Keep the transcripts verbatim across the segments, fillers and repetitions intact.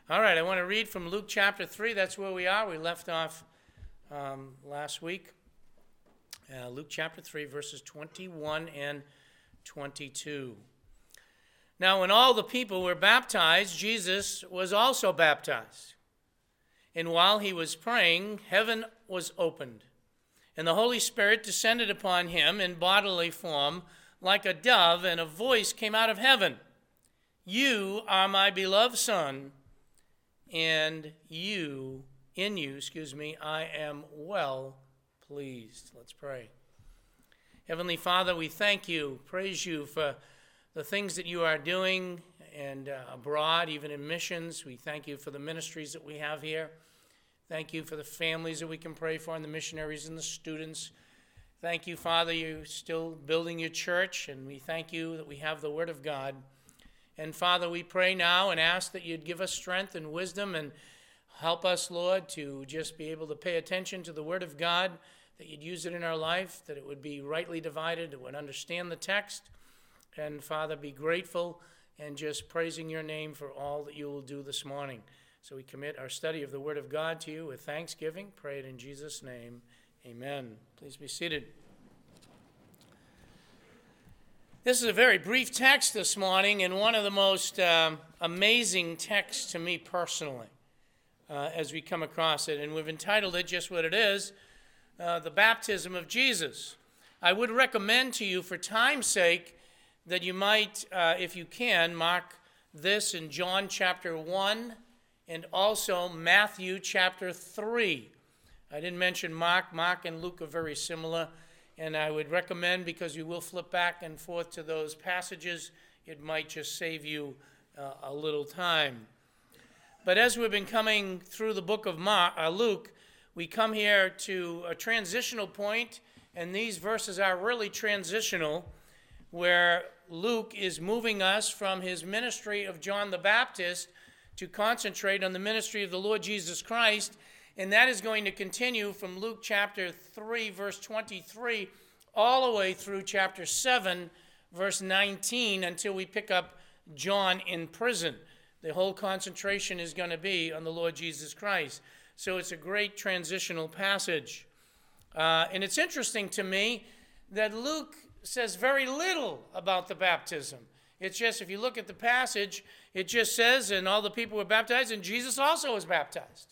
All right, I want to read from Luke chapter three. That's where we are. We left off um, last week. Uh, Luke chapter three, verses twenty-one and twenty-two. Now, when all the people were baptized, Jesus was also baptized. And while he was praying, heaven was opened, and the Holy Spirit descended upon him in bodily form like a dove, and a voice came out of heaven. You are my beloved Son, and you, in you, excuse me, I am well pleased. Let's pray. Heavenly Father, we thank you, praise you for the things that you are doing and uh, abroad, even in missions. We thank you for the ministries that we have here. Thank you for the families that we can pray for and the missionaries and the students. Thank you, Father, you're still building your church, and we thank you that we have the Word of God. And Father, we pray now and ask that you'd give us strength and wisdom and help us, Lord, to just be able to pay attention to the Word of God, that you'd use it in our life, that it would be rightly divided, that we'd understand the text, and Father, be grateful and just praising your name for all that you will do this morning. So we commit our study of the Word of God to you with thanksgiving. Pray it in Jesus' name. Amen. Please be seated. This is a very brief text this morning, and one of the most um, amazing texts to me personally uh, as we come across it. And we've entitled it just what it is, uh, the baptism of Jesus. I would recommend to you, for time's sake, that you might, uh, if you can, mark this in John chapter one and also Matthew chapter three. I didn't mention Mark. Mark and Luke are very similar. And I would recommend, because you will flip back and forth to those passages, it might just save you uh, a little time. But as we've been coming through the book of Mark, uh, Luke, we come here to a transitional point, and these verses are really transitional, where Luke is moving us from his ministry of John the Baptist to concentrate on the ministry of the Lord Jesus Christ. And that is going to continue from Luke chapter three, verse twenty-three, all the way through chapter seven, verse nineteen, until we pick up John in prison. The whole concentration is going to be on the Lord Jesus Christ. So it's a great transitional passage. Uh, and it's interesting to me that Luke says very little about the baptism. It's just, if you look at the passage, it just says, and all the people were baptized, and Jesus also was baptized.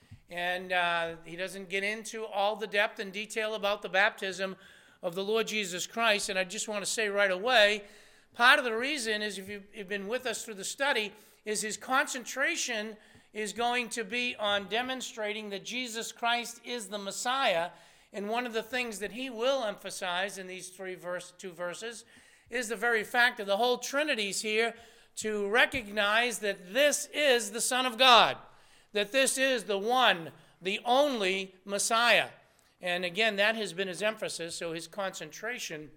And uh, he doesn't get into all the depth and detail about the baptism of the Lord Jesus Christ. And I just want to say right away, part of the reason is, if you've been with us through the study, is his concentration is going to be on demonstrating that Jesus Christ is the Messiah. And one of the things that he will emphasize in these three verse, two verses is the very fact that the whole Trinity's here to recognize that this is the Son of God, that this is the one, the only Messiah. And again, that has been his emphasis, so his concentration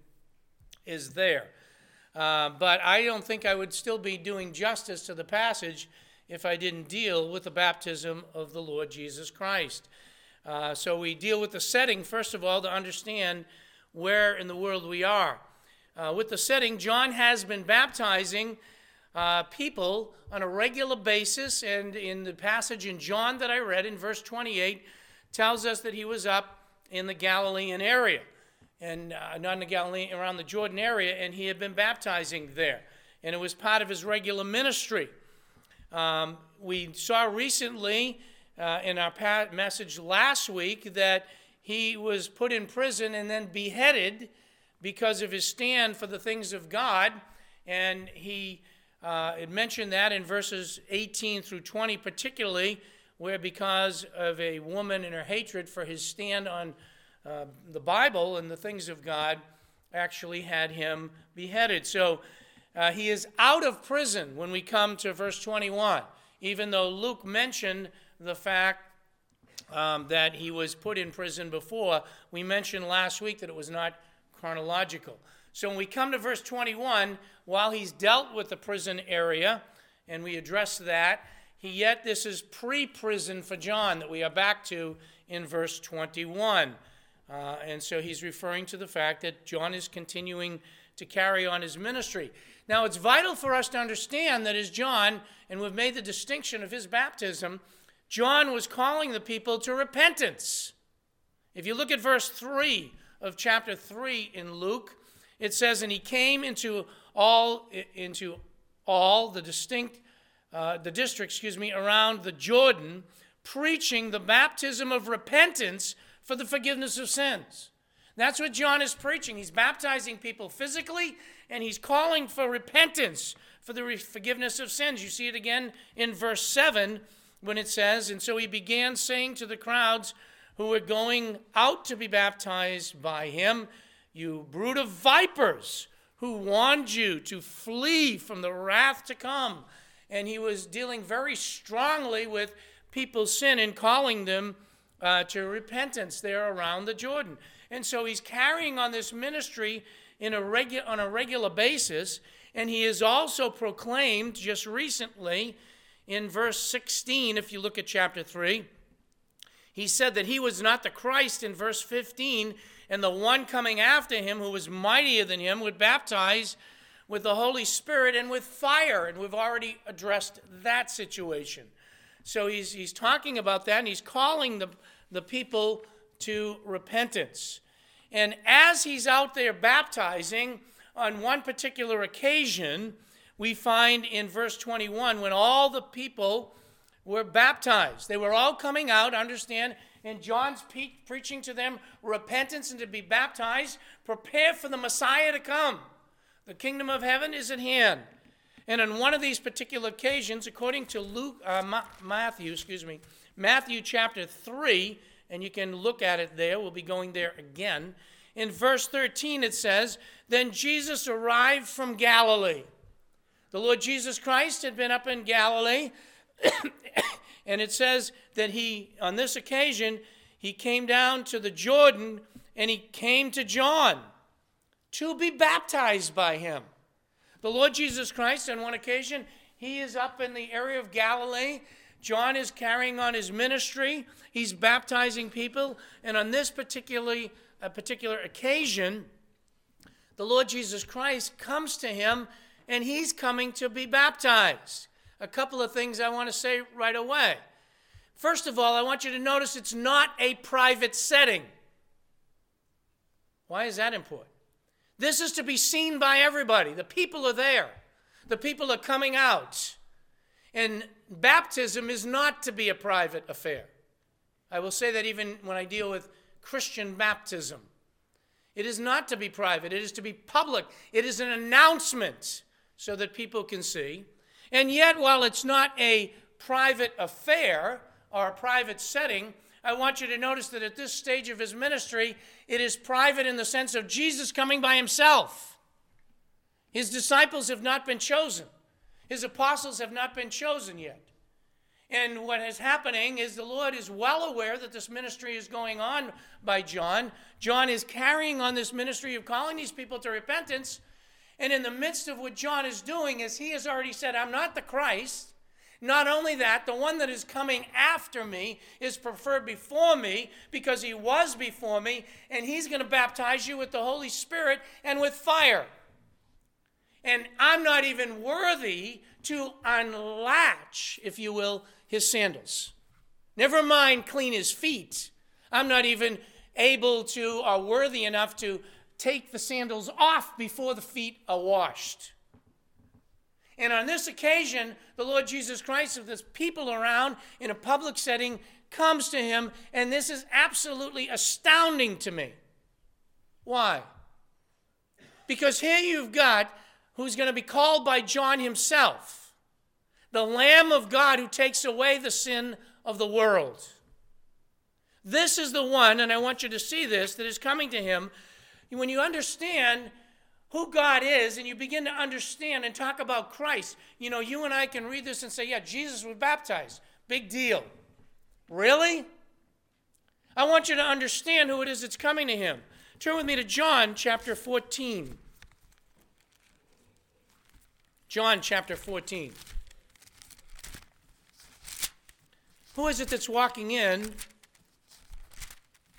is there. Uh, but I don't think I would still be doing justice to the passage if I didn't deal with the baptism of the Lord Jesus Christ. Uh, so we deal with the setting, first of all, to understand where in the world we are. Uh, with the setting, John has been baptizing Uh, people on a regular basis, and in the passage in John that I read in verse twenty-eight tells us that he was up in the Galilean area, and uh, not in the Galilee, around the Jordan area, and he had been baptizing there, and it was part of his regular ministry. Um, we saw recently uh, in our pa- message last week that he was put in prison and then beheaded because of his stand for the things of God, and he Uh, it mentioned that in verses eighteen through twenty particularly, where because of a woman and her hatred for his stand on uh, the Bible and the things of God, actually had him beheaded. So uh, he is out of prison when we come to verse twenty-one, even though Luke mentioned the fact um, that he was put in prison before. We mentioned last week that it was not chronological. So when we come to verse twenty-one, while he's dealt with the prison area, and we address that, he yet this is pre-prison for John that we are back to in verse twenty-one. Uh, and so he's referring to the fact that John is continuing to carry on his ministry. Now, it's vital for us to understand that as John, and we've made the distinction of his baptism, John was calling the people to repentance. If you look at verse three of chapter three in Luke, it says, and he came into all, into all the distinct, uh, the district, excuse me, around the Jordan, preaching the baptism of repentance for the forgiveness of sins. That's what John is preaching. He's baptizing people physically, and he's calling for repentance for the forgiveness of sins. You see it again in verse seven when it says, and so he began saying to the crowds who were going out to be baptized by him, you brood of vipers, who warned you to flee from the wrath to come. And he was dealing very strongly with people's sin and calling them uh, to repentance there around the Jordan. And so he's carrying on this ministry in a regu- on a regular basis, and he is also proclaimed just recently in verse sixteen, if you look at chapter three, he said that he was not the Christ in verse fifteen, and the one coming after him who was mightier than him would baptize with the Holy Spirit and with fire, and we've already addressed that situation. So he's, he's talking about that, and he's calling the, the people to repentance. And as he's out there baptizing, on one particular occasion, we find in verse twenty-one, when all the people were baptized, they were all coming out, understand, and John's pe- preaching to them repentance and to be baptized, prepare for the Messiah to come. The kingdom of heaven is at hand. And on one of these particular occasions, according to Luke, uh, Ma- Matthew, excuse me, Matthew chapter three, and you can look at it there. We'll be going there again. In verse thirteen, it says, then Jesus arrived from Galilee. The Lord Jesus Christ had been up in Galilee, and it says that he, on this occasion, he came down to the Jordan, and he came to John to be baptized by him. The Lord Jesus Christ, on one occasion, he is up in the area of Galilee. John is carrying on his ministry. He's baptizing people. And on this particularly, a particular occasion, the Lord Jesus Christ comes to him, and he's coming to be baptized. A couple of things I want to say right away. First of all, I want you to notice it's not a private setting. Why is that important? This is to be seen by everybody. The people are there. The people are coming out. And baptism is not to be a private affair. I will say that even when I deal with Christian baptism. It is not to be private. It is to be public. It is an announcement so that people can see. And yet, while it's not a private affair or a private setting, I want you to notice that at this stage of his ministry, it is private in the sense of Jesus coming by himself. His disciples have not been chosen. His apostles have not been chosen yet. And what is happening is the Lord is well aware that this ministry is going on by John. John is carrying on this ministry of calling these people to repentance. And in the midst of what John is doing is he has already said, I'm not the Christ. Not only that, the one that is coming after me is preferred before me because he was before me, and he's going to baptize you with the Holy Spirit and with fire. And I'm not even worthy to unlatch, if you will, his sandals. Never mind clean his feet. I'm not even able to or worthy enough to take the sandals off before the feet are washed. And on this occasion, the Lord Jesus Christ, if there's people around in a public setting, comes to him, and this is absolutely astounding to me. Why? Because here you've got who's going to be called by John himself, the Lamb of God who takes away the sin of the world. This is the one, and I want you to see this, that is coming to him. When you understand who God is, and you begin to understand and talk about Christ, you know, you and I can read this and say, yeah, Jesus was baptized. Big deal. Really? I want you to understand who it is that's coming to him. Turn with me to John chapter fourteen. John chapter fourteen. Who is it that's walking in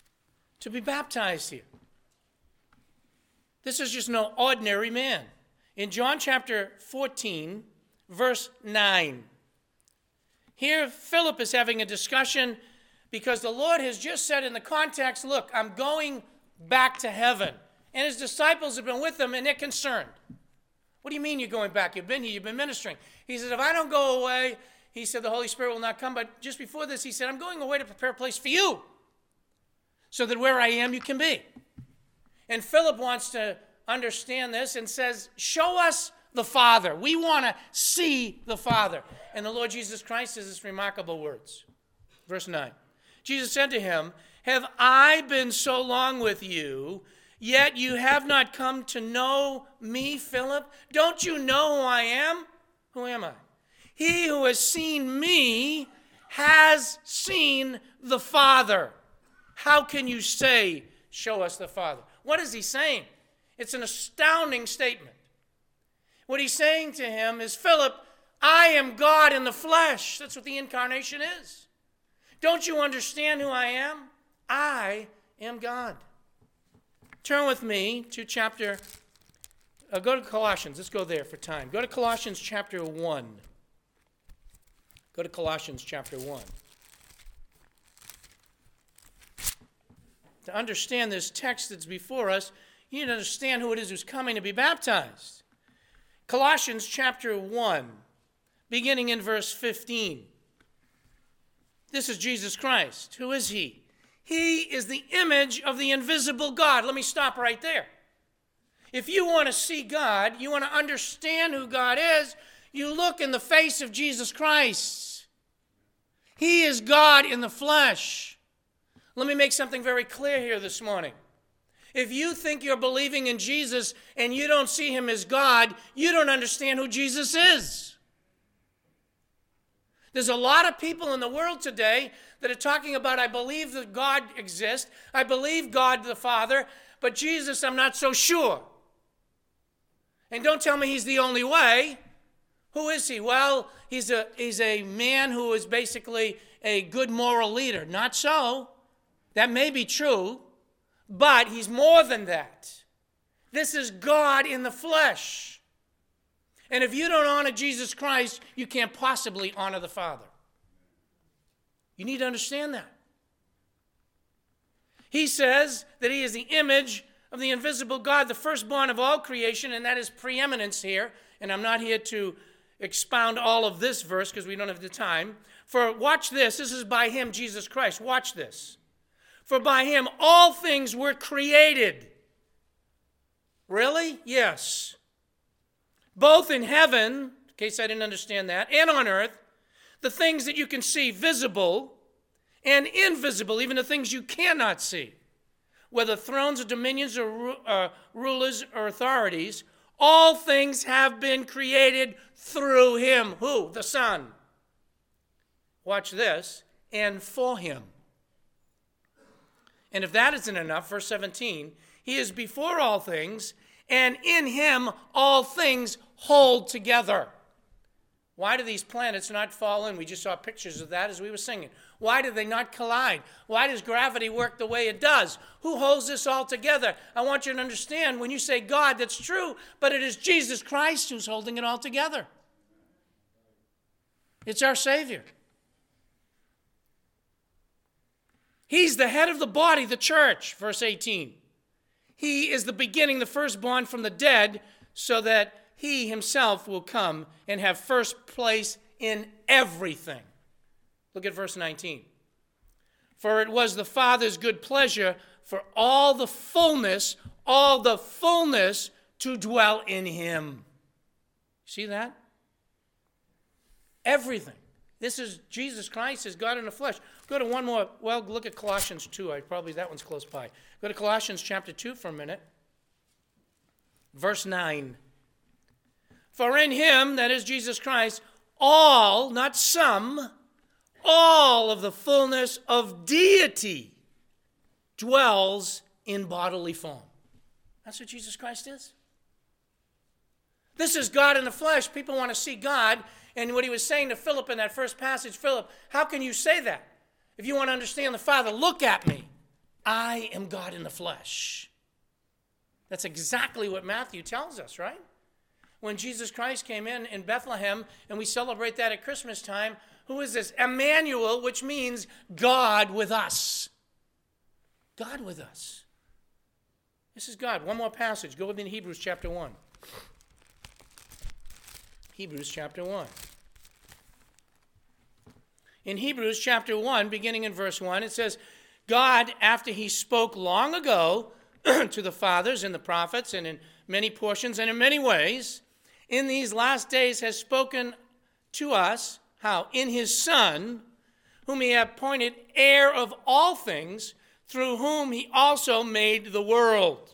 to be baptized here? This is just no ordinary man. in John chapter fourteen, verse nine. Here, Philip is having a discussion because the Lord has just said in the context, look, I'm going back to heaven. And his disciples have been with him, and they're concerned. What do you mean you're going back? You've been here, you've been ministering. He said, if I don't go away, he said, the Holy Spirit will not come. But just before this, he said, I'm going away to prepare a place for you, so that where I am, you can be. And Philip wants to understand this and says, show us the Father. We want to see the Father. And the Lord Jesus Christ says this remarkable words. Verse nine. Jesus said to him, have I been so long with you, yet you have not come to know me, Philip? Don't you know who I am? Who am I? He who has seen me has seen the Father. How can you say, show us the Father? What is he saying? It's an astounding statement. What he's saying to him is, Philip, I am God in the flesh. That's what the incarnation is. Don't you understand who I am? I am God. Turn with me to chapter, uh, go to Colossians. Let's go there for time. Go to Colossians chapter one. Go to Colossians chapter one. To understand this text that's before us, you need to understand who it is who's coming to be baptized. Colossians chapter one, beginning in verse fifteen. This is Jesus Christ. Who is he? He is the image of the invisible God. Let me stop right there. If you want to see God, you want to understand who God is, you look in the face of Jesus Christ. He is God in the flesh. Let me make something very clear here this morning. If you think you're believing in Jesus and you don't see him as God, you don't understand who Jesus is. There's a lot of people in the world today that are talking about, I believe that God exists, I believe God the Father, but Jesus, I'm not so sure. And don't tell me he's the only way. Who is he? Well, he's a, he's a man who is basically a good moral leader. Not so. That may be true. But he's more than that. This is God in the flesh. And if you don't honor Jesus Christ, you can't possibly honor the Father. You need to understand that. He says that he is the image of the invisible God, the firstborn of all creation, and that is preeminence here. And I'm not here to expound all of this verse because we don't have the time. For watch this. This is by him, Jesus Christ. Watch this. For by him all things were created. Really? Yes. Both in heaven, in case I didn't understand that, and on earth, the things that you can see visible and invisible, even the things you cannot see, whether thrones or dominions or uh, rulers or authorities, all things have been created through him. Who? The Son. Watch this. And for him. And if that isn't enough, verse seventeen, he is before all things, and in him all things hold together. Why do these planets not fall in? We just saw pictures of that as we were singing. Why do they not collide? Why does gravity work the way it does? Who holds this all together? I want you to understand, when you say God, that's true, but it is Jesus Christ who's holding it all together. It's our Savior. He's the head of the body, the church, verse eighteen. He is the beginning, the firstborn from the dead, so that he himself will come and have first place in everything. Look at verse nineteen. For it was the Father's good pleasure for all the fullness, all the fullness to dwell in him. See that? Everything. This is Jesus Christ is God in the flesh. Go to one more. Well, look at Colossians two. I probably that one's close by. Go to Colossians chapter two for a minute. Verse nine. For in him, that is Jesus Christ, all, not some, all of the fullness of deity dwells in bodily form. That's what Jesus Christ is. This is God in the flesh. People want to see God. And what he was saying to Philip in that first passage, Philip, how can you say that? If you want to understand the Father, look at me. I am God in the flesh. That's exactly what Matthew tells us, right? when Jesus Christ came in in Bethlehem, and we celebrate that at Christmas time. Who is this? Emmanuel, which means God with us. God with us. This is God. One more passage. Go with me to Hebrews chapter one. Hebrews chapter one. In Hebrews chapter one, beginning in verse one, it says, God, after he spoke long ago to the fathers and the prophets, and in many portions and in many ways, in these last days has spoken to us, how? In his Son, whom he appointed heir of all things, through whom he also made the world.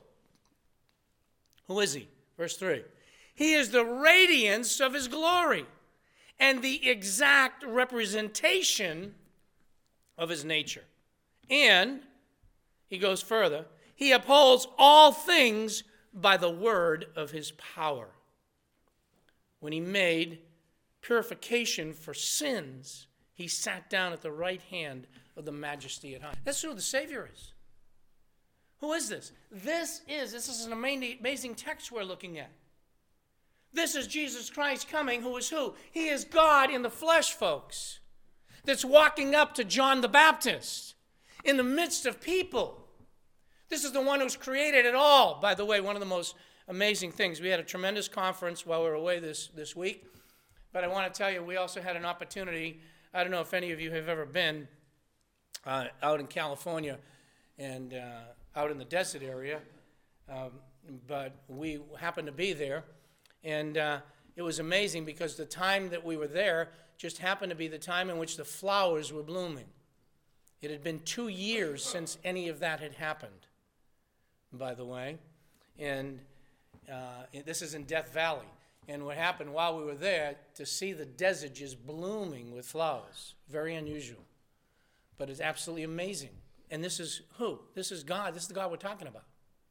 Who is he? Verse three. He is the radiance of his glory and the exact representation of his nature. And, he goes further, he upholds all things by the word of his power. When he made purification for sins, he sat down at the right hand of the majesty at high. That's who the Savior is. Who is this? This is, this is an amazing text we're looking at. This is Jesus Christ coming, who is who? He is God in the flesh, folks, that's walking up to John the Baptist in the midst of people. This is the one who's created it all. By the way, one of the most amazing things, we had a tremendous conference while we were away this, this week, but I want to tell you, we also had an opportunity. I don't know if any of you have ever been uh, out in California and uh, out in the desert area, um, but we happened to be there. And uh, it was amazing because the time that we were there just happened to be the time in which the flowers were blooming. It had been two years since any of that had happened, by the way. And uh, this is in Death Valley. And what happened while we were there, to see the desert just blooming with flowers, very unusual. But it's absolutely amazing. And this is who? This is God. This is the God we're talking about.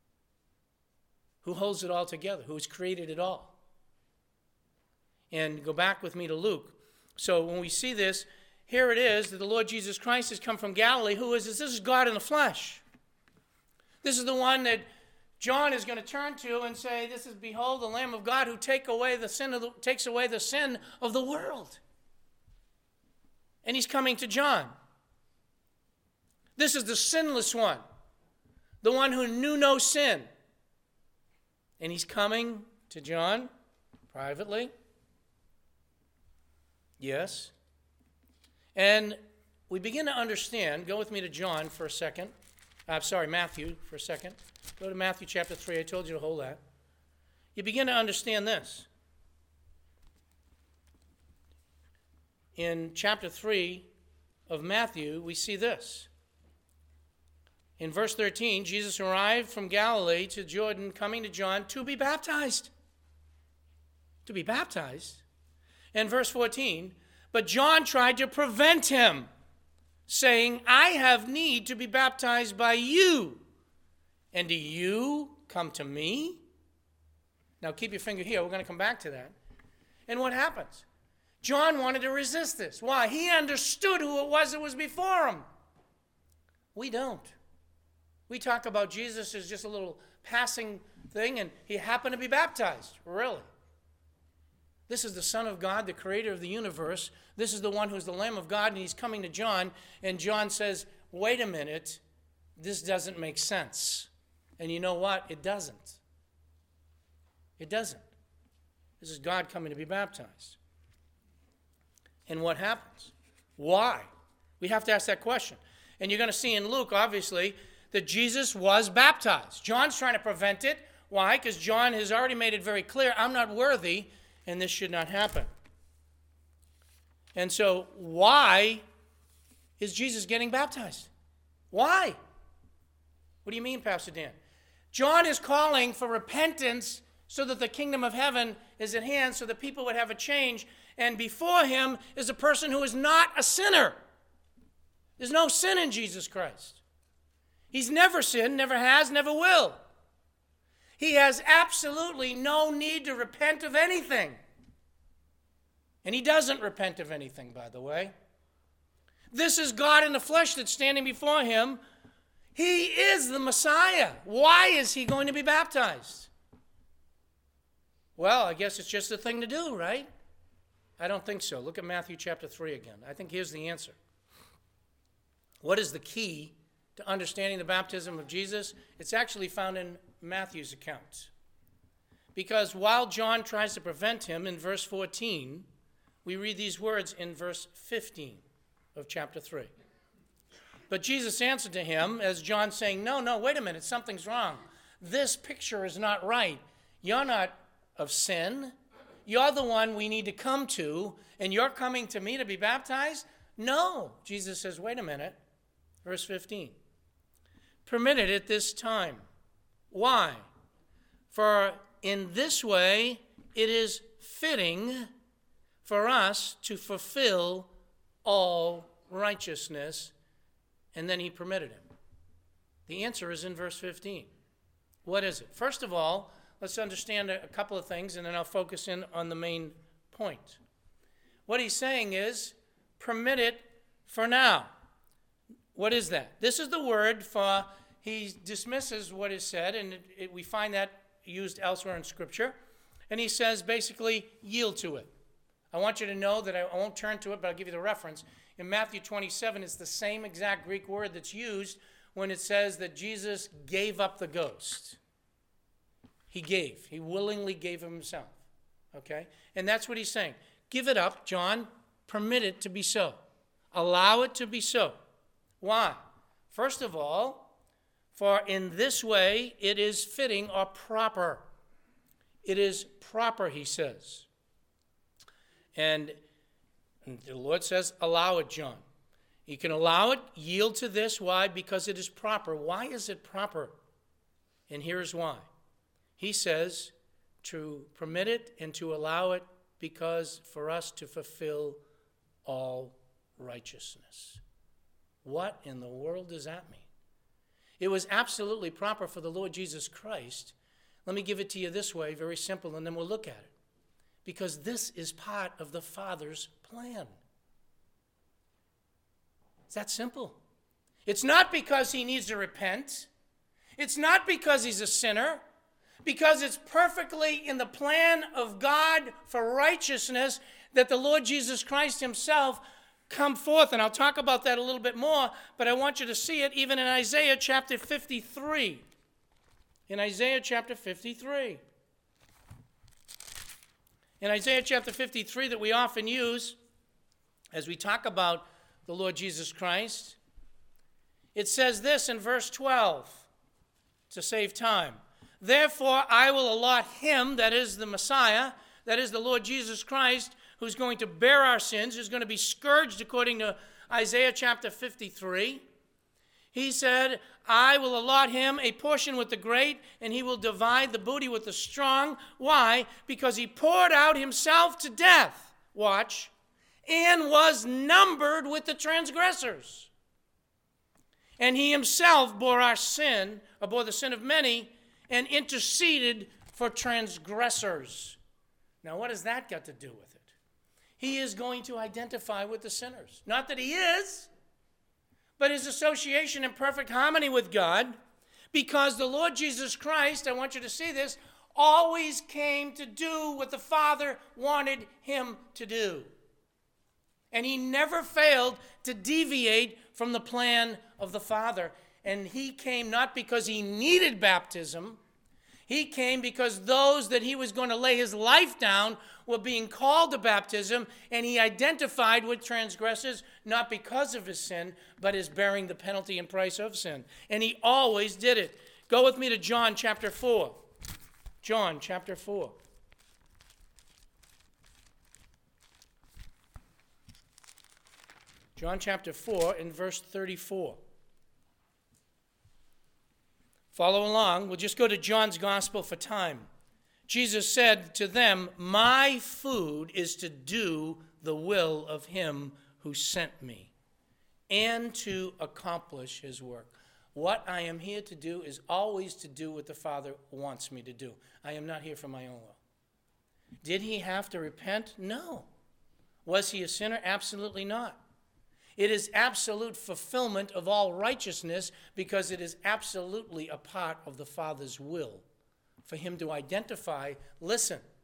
Who holds it all together, who has created it all. And go back with me to Luke. So when we see this, here it is that the Lord Jesus Christ has come from Galilee. Who is this? This is God in the flesh. This is the one that John is going to turn to and say, this is, behold, the Lamb of God who take away the sin of the, takes away the sin of the world. And he's coming to John. This is the sinless one, the one who knew no sin. And he's coming to John privately. Yes. And we begin to understand. Go with me to John for a second. I'm sorry, Matthew for a second. Go to Matthew chapter three. I told you to hold that. You begin to understand this. In chapter three of Matthew, we see this. In verse thirteen, Jesus arrived from Galilee to Jordan, coming to John to be baptized. To be baptized. And verse fourteen, but John tried to prevent him, saying, I have need to be baptized by you, and do you come to me? Now keep your finger here. We're going to come back to that. And what happens? John wanted to resist this. Why? He understood who it was that was before him. We don't. We talk about Jesus as just a little passing thing, and he happened to be baptized. Really? This is the Son of God, the creator of the universe. This is the one who's the Lamb of God, and he's coming to John, and John says, wait a minute, this doesn't make sense. And you know what? It doesn't. It doesn't. This is God coming to be baptized. And what happens? Why? We have to ask that question. And you're going to see in Luke, obviously, that Jesus was baptized. John's trying to prevent it. Why? Because John has already made it very clear, I'm not worthy, and this should not happen. And so, why is Jesus getting baptized? Why? What do you mean, Pastor Dan? John is calling for repentance so that the kingdom of heaven is at hand, so that people would have a change. And before him is a person who is not a sinner. There's no sin in Jesus Christ. He's never sinned, never has, never will. He has absolutely no need to repent of anything. And he doesn't repent of anything, by the way. This is God in the flesh that's standing before him. He is the Messiah. Why is he going to be baptized? Well, I guess it's just a thing to do, right? I don't think so. Look at Matthew chapter three again. I think here's the answer. What is the key to understanding the baptism of Jesus? It's actually found in Matthew's account. Because while John tries to prevent him in verse fourteen, we read these words in verse fifteen of chapter three. But Jesus answered to him, as John saying, no, no, wait a minute, something's wrong. This picture is not right. You're not of sin. You're the one we need to come to, and you're coming to me to be baptized? No. Jesus says, wait a minute. Verse fifteen. Permitted at this time. Why? For in this way it is fitting for us to fulfill all righteousness. And then he permitted him. The answer is in verse fifteen. What is it? First of all, let's understand a couple of things, and then I'll focus in on the main point. What he's saying is, permit it for now. What is that? This is the word for, he dismisses what is said, and it, it, we find that used elsewhere in Scripture. And he says, basically, yield to it. I want you to know that I won't turn to it, but I'll give you the reference. In Matthew twenty-seven, it's the same exact Greek word that's used when it says that Jesus gave up the ghost. He gave. He willingly gave him himself. Okay? And that's what he's saying. Give it up, John. Permit it to be so. Allow it to be so. Why? First of all, for in this way it is fitting or proper. It is proper, he says. And the Lord says, allow it, John. You can allow it, yield to this. Why? Because it is proper. Why is it proper? And here's why. He says to permit it and to allow it because for us to fulfill all righteousness. What in the world does that mean? It was absolutely proper for the Lord Jesus Christ. Let me give it to you this way, very simple, and then we'll look at it. Because this is part of the Father's plan. It's that simple. It's not because he needs to repent. It's not because he's a sinner. Because it's perfectly in the plan of God for righteousness that the Lord Jesus Christ himself come forth. And I'll talk about that a little bit more, but I want you to see it even in Isaiah chapter fifty-three. In Isaiah chapter fifty-three. In Isaiah chapter fifty-three that we often use as we talk about the Lord Jesus Christ, it says this in verse twelve to save time. Therefore I will allot him, that is the Messiah, that is the Lord Jesus Christ, who's going to bear our sins, who's going to be scourged according to Isaiah chapter fifty-three. He said, I will allot him a portion with the great, and he will divide the booty with the strong. Why? Because he poured out himself to death, watch, and was numbered with the transgressors. And he himself bore our sin, or bore the sin of many, and interceded for transgressors. Now, what has that got to do with it? He is going to identify with the sinners. Not that he is, but his association in perfect harmony with God, because the Lord Jesus Christ, I want you to see this, always came to do what the Father wanted him to do. And he never failed to deviate from the plan of the Father. And he came not because he needed baptism. He came because those that he was going to lay his life down were being called to baptism, and he identified with transgressors not because of his sin, but as bearing the penalty and price of sin. And he always did it. Go with me to John chapter four. John chapter four. John chapter four in verse thirty-four. Follow along. We'll just go to John's gospel for time. Jesus said to them, my food is to do the will of him who sent me and to accomplish his work. What I am here to do is always to do what the Father wants me to do. I am not here for my own will. Did he have to repent? No. Was he a sinner? Absolutely not. It is absolute fulfillment of all righteousness because it is absolutely a part of the Father's will for him to identify, listen,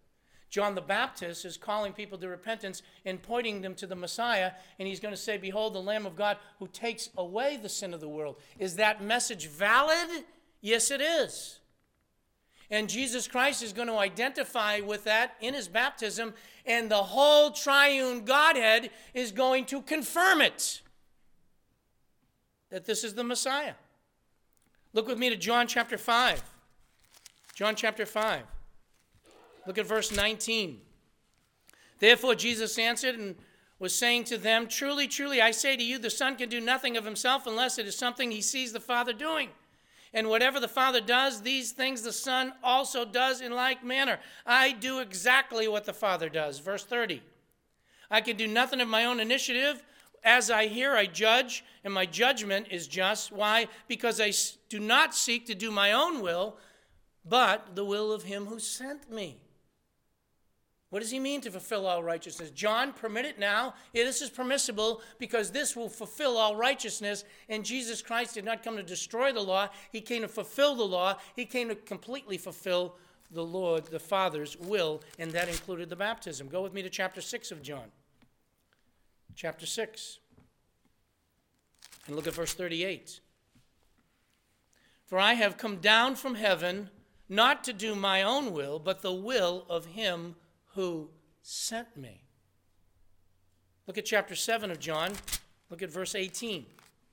John the Baptist is calling people to repentance and pointing them to the Messiah, and he's going to say, behold, the Lamb of God who takes away the sin of the world. Is that message valid? Yes, it is. And Jesus Christ is going to identify with that in his baptism, and the whole triune Godhead is going to confirm it, that this is the Messiah. Look with me to John chapter five. John chapter five. Look at verse nineteen. Therefore Jesus answered and was saying to them, truly, truly, I say to you, the Son can do nothing of himself unless it is something he sees the Father doing. And whatever the Father does, these things the Son also does in like manner. I do exactly what the Father does. Verse thirty. I can do nothing of my own initiative. As I hear, I judge, and my judgment is just. Why? Because I do not seek to do my own will, but the will of him who sent me. What does he mean to fulfill all righteousness? John, permit it now. Yeah, this is permissible because this will fulfill all righteousness. And Jesus Christ did not come to destroy the law. He came to fulfill the law. He came to completely fulfill the Lord, the Father's will, and that included the baptism. Go with me to chapter six of John. Chapter six. And look at verse thirty-eight. For I have come down from heaven not to do my own will, but the will of him who sent me. Look at chapter seven of John. Look at verse eighteen.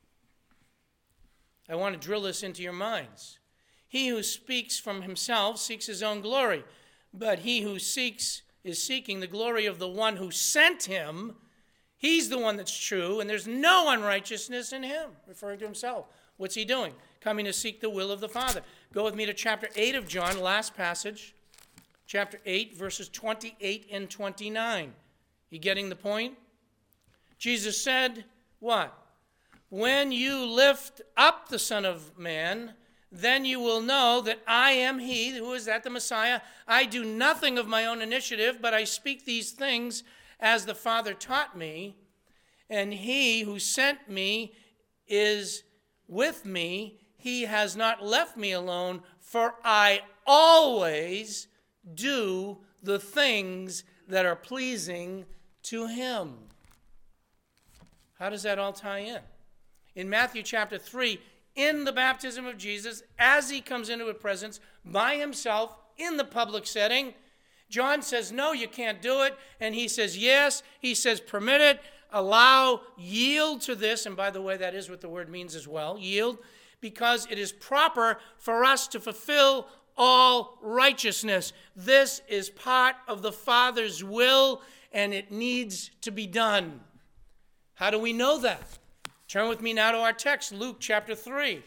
I want to drill this into your minds. He who speaks from himself seeks his own glory, but he who seeks is seeking the glory of the one who sent him. He's the one that's true, and there's no unrighteousness in him, referring to himself. What's he doing? Coming to seek the will of the Father. Go with me to chapter eight of John, last passage. Chapter eight, verses twenty-eight and twenty-nine. You getting the point? Jesus said, what? When you lift up the Son of Man, then you will know that I am he. Who is that? The Messiah. I do nothing of my own initiative, but I speak these things as the Father taught me. And he who sent me is with me. He has not left me alone, for I always do the things that are pleasing to him. How does that all tie in? In Matthew chapter three, in the baptism of Jesus, as he comes into a presence by himself in the public setting, John says, no, you can't do it. And he says, yes. He says, permit it, allow, yield to this. And by the way, that is what the word means as well, yield, because it is proper for us to fulfill all righteousness. This is part of the Father's will, and it needs to be done. How do we know that? Turn with me now to our text, Luke chapter three.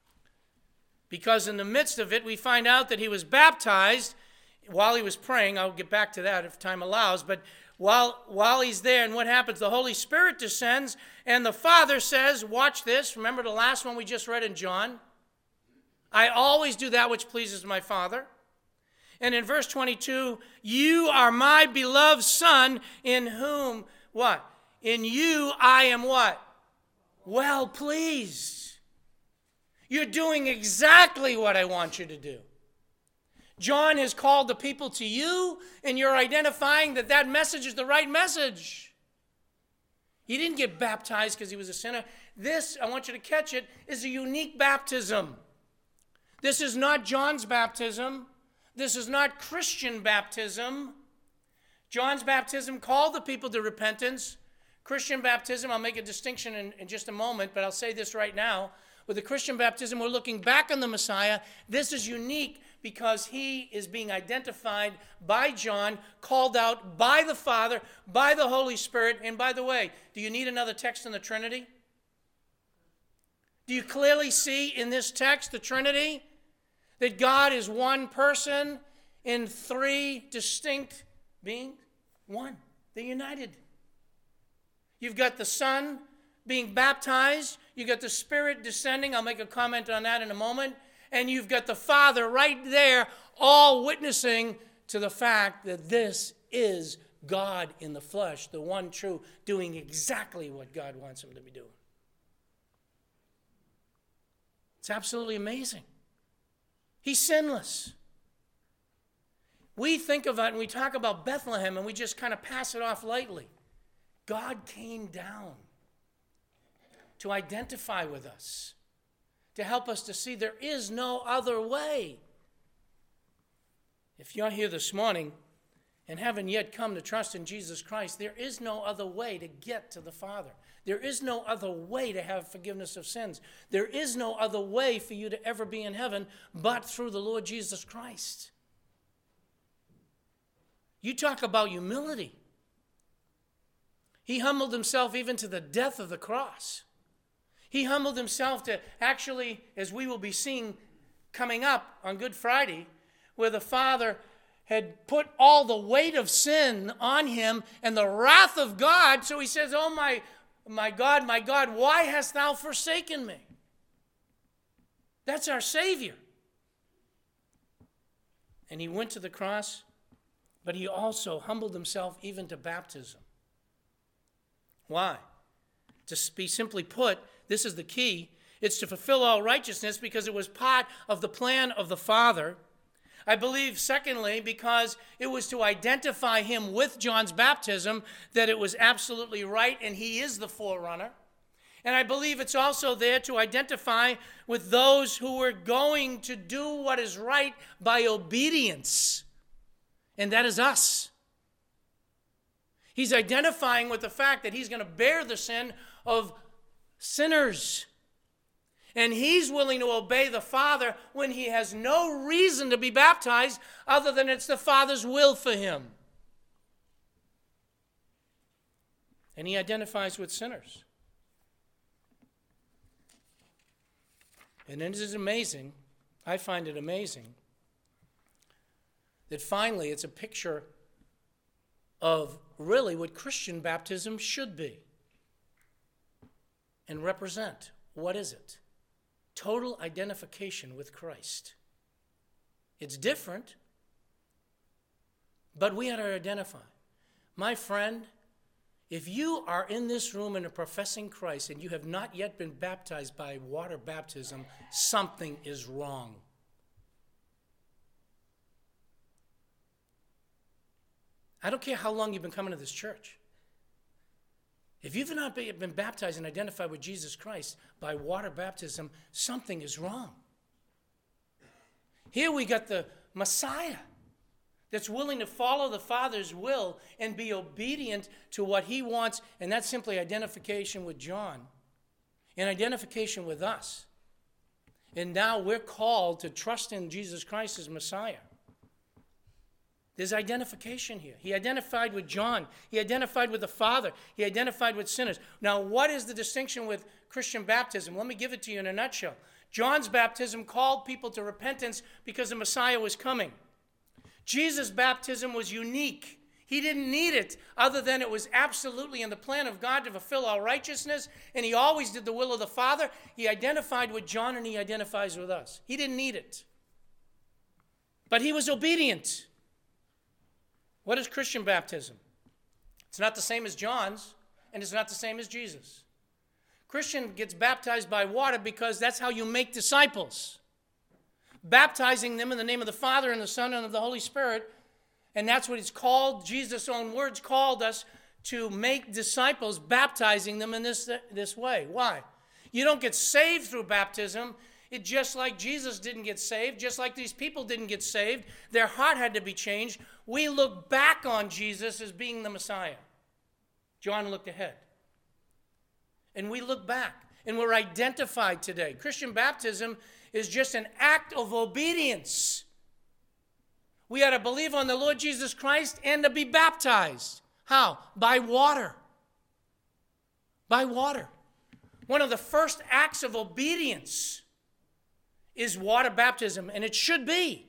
Because in the midst of it, we find out that he was baptized while he was praying. I'll get back to that if time allows. But while, while he's there, and what happens? The Holy Spirit descends, and the Father says, watch this. Remember the last one we just read in John? I always do that which pleases my Father. And in verse twenty-two, you are my beloved Son, in whom, what? In you I am what? Well pleased. You're doing exactly what I want you to do. John has called the people to you, and you're identifying that that message is the right message. He didn't get baptized because he was a sinner. This, I want you to catch it, is a unique baptism. This is not John's baptism. This is not Christian baptism. John's baptism called the people to repentance. Christian baptism, I'll make a distinction in, in just a moment, but I'll say this right now. With the Christian baptism, we're looking back on the Messiah. This is unique because he is being identified by John, called out by the Father, by the Holy Spirit. And by the way, do you need another text on the Trinity? Do you clearly see in this text the Trinity? That God is one person in three distinct beings? One. They're united. You've got the Son being baptized. You've got the Spirit descending. I'll make a comment on that in a moment. And you've got the Father right there, all witnessing to the fact that this is God in the flesh, the one true, doing exactly what God wants him to be doing. It's absolutely amazing. He's sinless. We think of it and we talk about Bethlehem and we just kind of pass it off lightly. God came down to identify with us, to help us to see there is no other way. If you're here this morning and haven't yet come to trust in Jesus Christ, there is no other way to get to the Father. There is no other way to have forgiveness of sins. There is no other way for you to ever be in heaven but through the Lord Jesus Christ. You talk about humility. He humbled himself even to the death of the cross. He humbled himself to actually, as we will be seeing coming up on Good Friday, where the Father had put all the weight of sin on him and the wrath of God. So he says, oh my, my God, my God, why hast thou forsaken me? That's our Savior. And he went to the cross, but he also humbled himself even to baptism. Why? To be simply put, this is the key. It's to fulfill all righteousness because it was part of the plan of the Father. I believe, secondly, because it was to identify him with John's baptism, that it was absolutely right, and he is the forerunner. And I believe it's also there to identify with those who were going to do what is right by obedience, and that is us. He's identifying with the fact that he's going to bear the sin of sinners. And he's willing to obey the Father when he has no reason to be baptized other than it's the Father's will for him. And he identifies with sinners. And it is amazing, I find it amazing, that finally it's a picture of really what Christian baptism should be and represent. What is it? Total identification with Christ. It's different, but we are to identify. My friend, if you are in this room and are professing Christ and you have not yet been baptized by water baptism, something is wrong. I don't care how long you've been coming to this church. If you've not been baptized and identified with Jesus Christ by water baptism, something is wrong. Here we got the Messiah that's willing to follow the Father's will and be obedient to what he wants, and that's simply identification with John and identification with us. And now we're called to trust in Jesus Christ as Messiah. There's identification here. He identified with John. He identified with the Father. He identified with sinners. Now, what is the distinction with Christian baptism? Let me give it to you in a nutshell. John's baptism called people to repentance because the Messiah was coming. Jesus' baptism was unique. He didn't need it other than it was absolutely in the plan of God to fulfill all righteousness, and he always did the will of the Father. He identified with John, and he identifies with us. He didn't need it. But he was obedient. What is Christian baptism? It's not the same as John's, and it's not the same as Jesus. Christian gets baptized by water because that's how you make disciples. Baptizing them in the name of the Father and the Son and of the Holy Spirit, and that's what it's called. Jesus' own words called us to make disciples, baptizing them in this, this way. Why? You don't get saved through baptism. It just like Jesus didn't get saved, just like these people didn't get saved, their heart had to be changed. We look back on Jesus as being the Messiah. John looked ahead. And we look back, and we're identified today. Christian baptism is just an act of obedience. We are to believe on the Lord Jesus Christ and to be baptized. How? By water. By water. One of the first acts of obedience is water baptism, and it should be.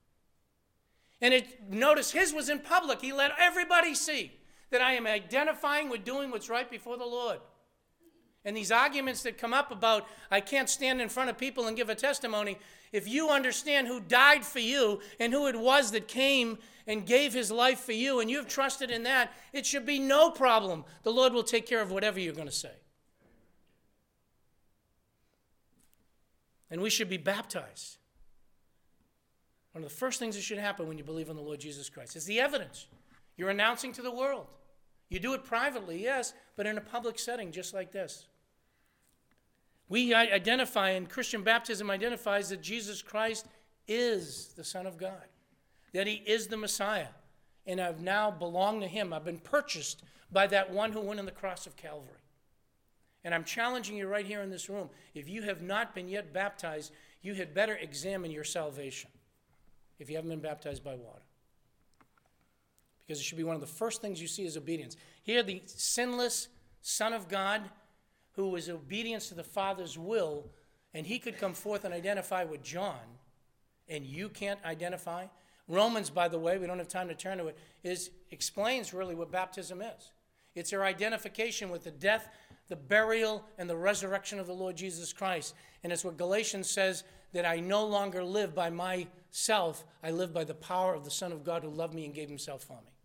And it, notice his was in public. He let everybody see that I am identifying with doing what's right before the Lord. And these arguments that come up about I can't stand in front of people and give a testimony, if you understand who died for you and who it was that came and gave his life for you, and you've trusted in that, it should be no problem. The Lord will take care of whatever you're going to say. And we should be baptized. One of the first things that should happen when you believe in the Lord Jesus Christ is the evidence. You're announcing to the world. You do it privately, yes, but in a public setting just like this. We identify, and Christian baptism identifies that Jesus Christ is the Son of God, that he is the Messiah, and I've now belonged to him. I've been purchased by that one who went on the cross of Calvary. And I'm challenging you right here in this room. If you have not been yet baptized, you had better examine your salvation if you haven't been baptized by water. Because it should be one of the first things you see is obedience. Here, the sinless Son of God who was obedience to the Father's will, and he could come forth and identify with John, and you can't identify. Romans, by the way, we don't have time to turn to it, is explains really what baptism is. It's our identification with the death, the burial, and the resurrection of the Lord Jesus Christ. And it's what Galatians says, that I no longer live by myself, I live by the power of the Son of God who loved me and gave himself for me.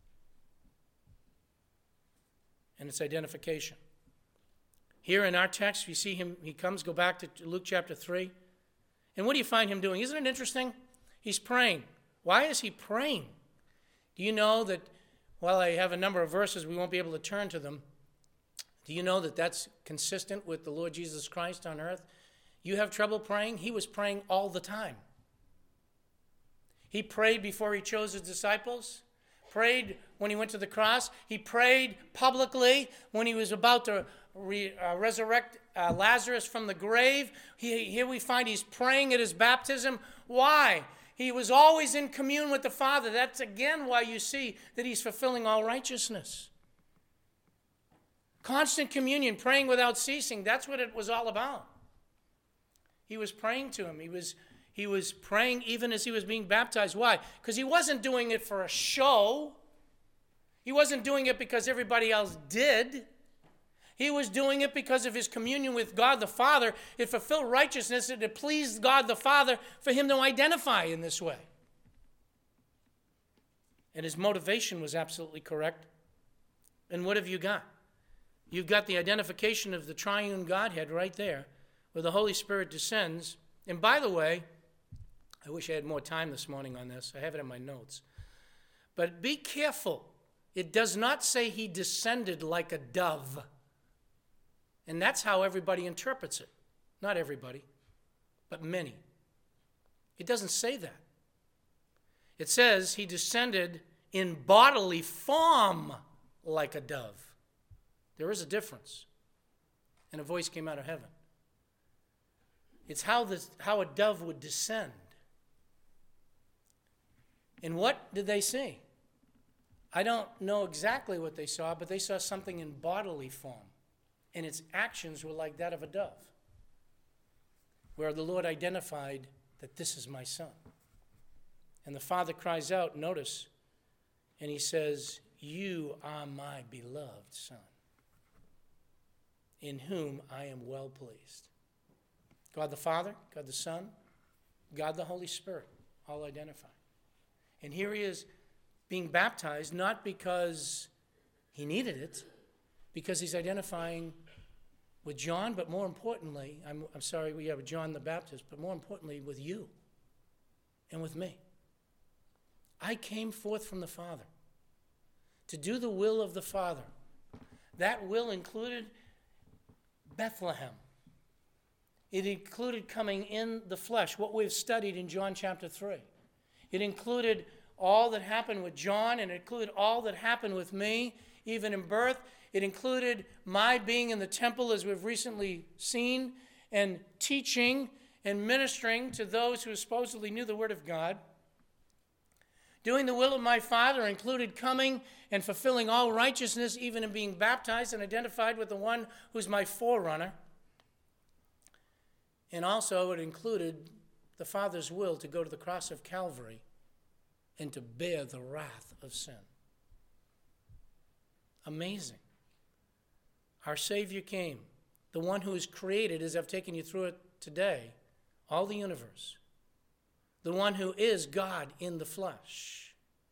And it's identification. Here in our text, we see him, he comes, go back to Luke chapter three. And what do you find him doing? Isn't it interesting? He's praying. Why is he praying? Do you know that, while I have a number of verses, we won't be able to turn to them. Do you know that that's consistent with the Lord Jesus Christ on earth? You have trouble praying? He was praying all the time. He prayed before he chose his disciples, prayed when he went to the cross. He prayed publicly when he was about to re, uh, resurrect uh, Lazarus from the grave. He, here we find he's praying at his baptism. Why? He was always in commune with the Father. That's again why you see that he's fulfilling all righteousness. Constant communion, praying without ceasing. That's what it was all about. He was praying to him. He was, he was praying even as he was being baptized. Why? Because he wasn't doing it for a show. He wasn't doing it because everybody else did. He was doing it because of his communion with God the Father. It fulfilled righteousness. It pleased God the Father for him to identify in this way. And his motivation was absolutely correct. And what have you got? You've got the identification of the triune Godhead right there, where the Holy Spirit descends. And by the way, I wish I had more time this morning on this. I have it in my notes. But be careful. It does not say he descended like a dove. And that's how everybody interprets it. Not everybody, but many. It doesn't say that. It says he descended in bodily form like a dove. There is a difference. And a voice came out of heaven. It's how, this, how a dove would descend. And what did they see? I don't know exactly what they saw, but they saw something in bodily form. And its actions were like that of a dove, where the Lord identified that this is my son. And the Father cries out, notice, and he says, you are my beloved son, in whom I am well pleased. God the Father, God the Son, God the Holy Spirit, all identified. And here he is being baptized, not because he needed it, because he's identifying with John, but more importantly, I'm, I'm sorry, we have John the Baptist, but more importantly, with you and with me. I came forth from the Father to do the will of the Father. That will included Bethlehem. It included coming in the flesh, what we've studied in John chapter three. It included all that happened with John, and it included all that happened with me, even in birth. It included my being in the temple, as we've recently seen, and teaching and ministering to those who supposedly knew the Word of God. Doing the will of my Father included coming and fulfilling all righteousness, even in being baptized and identified with the one who's my forerunner. And also it included the Father's will to go to the cross of Calvary and to bear the wrath of sin. Amazing. Our Savior came, the one who is created, as I've taken you through it today, all the universe, the one who is God in the flesh.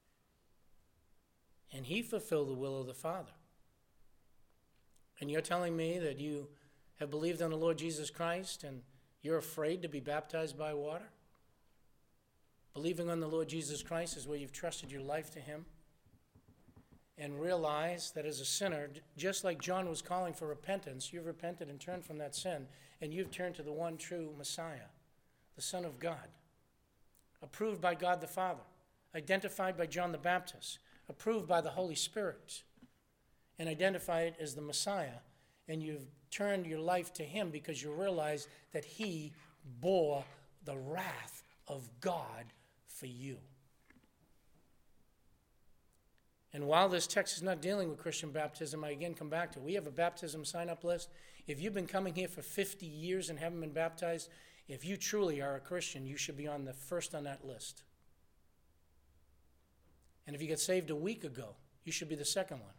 And he fulfilled the will of the Father. And you're telling me that you have believed on the Lord Jesus Christ and you're afraid to be baptized by water? Believing on the Lord Jesus Christ is where you've trusted your life to him and realize that as a sinner, just like John was calling for repentance, you've repented and turned from that sin, and you've turned to the one true Messiah, the Son of God, approved by God the Father, identified by John the Baptist, approved by the Holy Spirit, and identified as the Messiah, and you've turned your life to him because you realize that he bore the wrath of God for you. And while this text is not dealing with Christian baptism, I again come back to it. We have a baptism sign-up list. If you've been coming here for fifty years and haven't been baptized, if you truly are a Christian, you should be on the first on that list. And if you got saved a week ago, you should be the second one.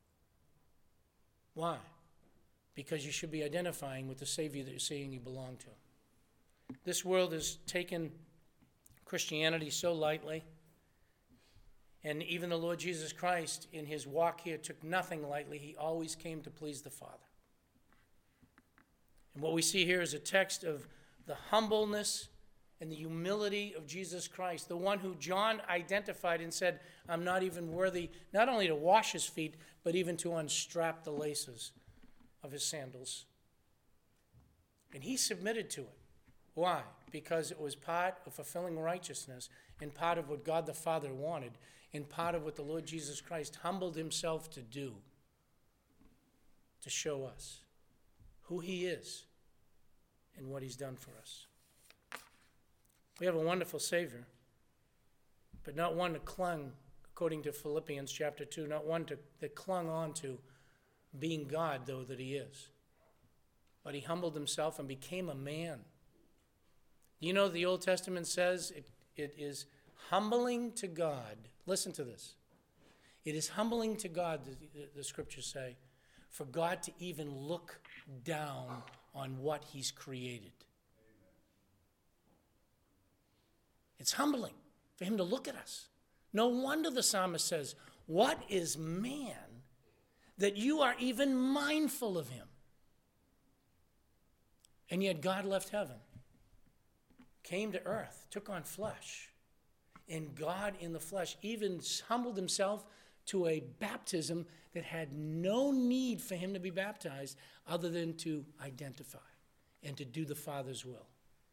Why? Because you should be identifying with the Savior that you're saying you belong to. This world has taken Christianity so lightly. And even the Lord Jesus Christ, in his walk here, took nothing lightly. He always came to please the Father. And what we see here is a text of the humbleness and the humility of Jesus Christ, the one who John identified and said, I'm not even worthy, not only to wash his feet, but even to unstrap the laces of his sandals. And he submitted to it. Why? Because it was part of fulfilling righteousness and part of what God the Father wanted and part of what the Lord Jesus Christ humbled himself to do, to show us who he is and what he's done for us. We have a wonderful Savior, but not one that clung, according to Philippians chapter two, not one to, that clung on to being God, though that he is. But he humbled himself and became a man. You know, the Old Testament says it, it is humbling to God. Listen to this. It is humbling to God, the, the, the scriptures say, for God to even look down on what he's created. It's humbling for him to look at us. No wonder the psalmist says, what is man that you are even mindful of him? And yet God left heaven, came to earth, took on flesh, and God in the flesh even humbled himself to a baptism that had no need for him to be baptized other than to identify and to do the Father's will.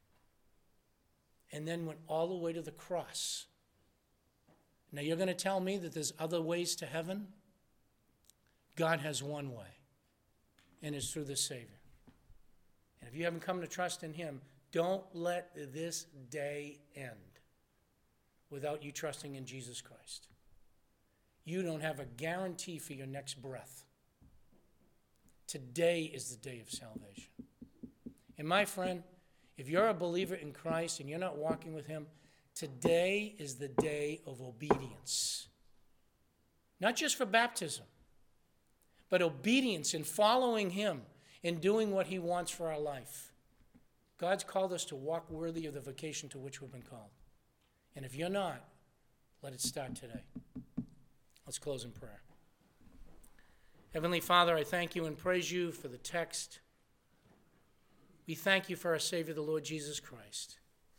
And then went all the way to the cross. Now you're going to tell me that there's other ways to heaven? God has one way, and it's through the Savior. And if you haven't come to trust in him, don't let this day end without you trusting in Jesus Christ. You don't have a guarantee for your next breath. Today is the day of salvation. And my friend, if you're a believer in Christ and you're not walking with him, today is the day of obedience. Not just for baptism, but obedience in following him and doing what he wants for our life. God's called us to walk worthy of the vocation to which we've been called. And if you're not, let it start today. Let's close in prayer. Heavenly Father, I thank you and praise you for the text. We thank you for our Savior, the Lord Jesus Christ.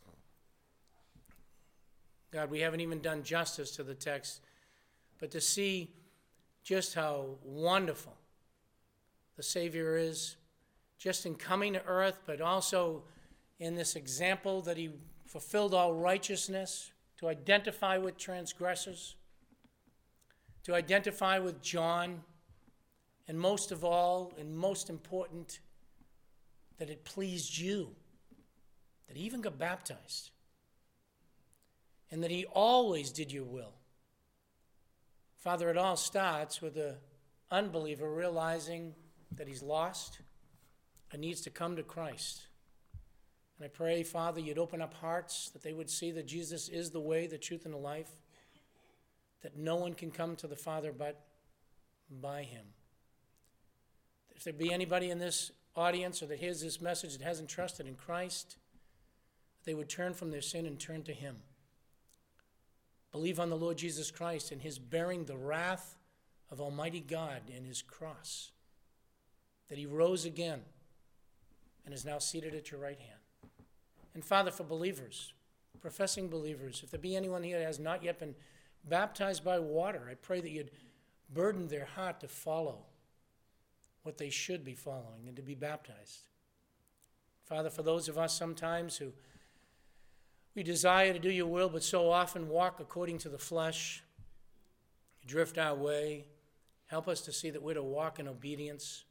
God, we haven't even done justice to the text, but to see just how wonderful the Savior is, just in coming to earth, but also in this example that he fulfilled all righteousness, to identify with transgressors, to identify with John, and most of all, and most important, that it pleased you, that he even got baptized, and that he always did your will. Father, it all starts with the unbeliever realizing that he's lost and needs to come to Christ. And I pray, Father, you'd open up hearts that they would see that Jesus is the way, the truth, and the life, that no one can come to the Father but by him. If there be anybody in this audience or that hears this message that hasn't trusted in Christ, they would turn from their sin and turn to him. Believe on the Lord Jesus Christ and his bearing the wrath of Almighty God in his cross, that he rose again and is now seated at your right hand. And Father, for believers, professing believers, if there be anyone here that has not yet been baptized by water, I pray that you'd burden their heart to follow what they should be following and to be baptized. Father, for those of us sometimes who we desire to do your will, but so often walk according to the flesh, drift our way, help us to see that we're to walk in obedience.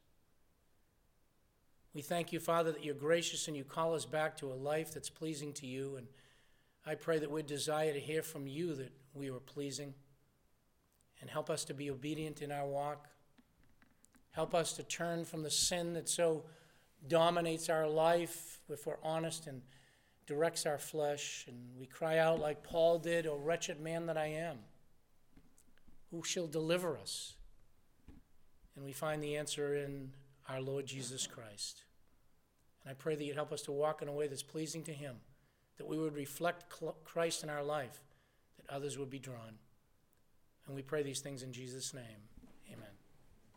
We thank you, Father, that you're gracious and you call us back to a life that's pleasing to you. And I pray that we desire to hear from you that we are pleasing. And help us to be obedient in our walk. Help us to turn from the sin that so dominates our life, if we're honest, and directs our flesh. And we cry out like Paul did, O wretched man that I am, who shall deliver us? And we find the answer in our Lord Jesus Christ. And I pray that you'd help us to walk in a way that's pleasing to him, that we would reflect Christ in our life, that others would be drawn. And we pray these things in Jesus' name.